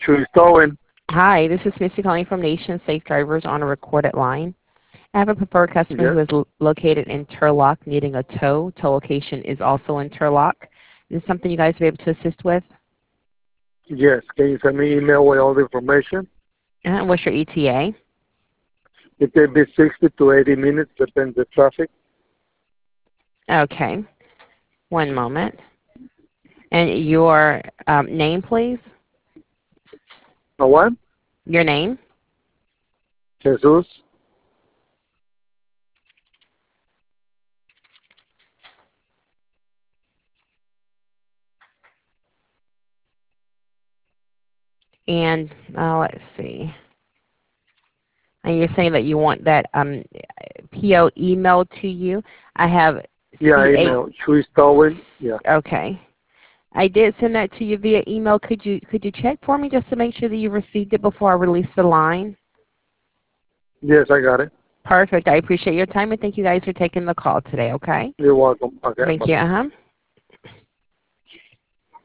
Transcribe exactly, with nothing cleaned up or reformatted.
Chewy Towing. Hi, this is Missy calling from Nation Safe Drivers on a recorded line. I have a preferred customer Yes. who is lo- located in Turlock needing a tow. Tow location is also in Turlock. Is this something you guys will be able to assist with? Yes. Can you send me email with all the information? Uh, what's your E T A? It can be sixty to eighty minutes, depends the traffic. Okay. One moment. And your um, name, please? A what? Your name? Jesus. And uh, let's see. And you're saying that you want that um, P O emailed to you. I have Yeah, C A. email. Chewy Towing. Yeah. Okay. I did send that to you via email. Could you could you check for me just to make sure that you received it before I release the line? Yes, I got it. Perfect. I appreciate your time and thank you guys for taking the call today, okay? You're welcome. Okay. Thank Bye-bye. you. Uh-huh.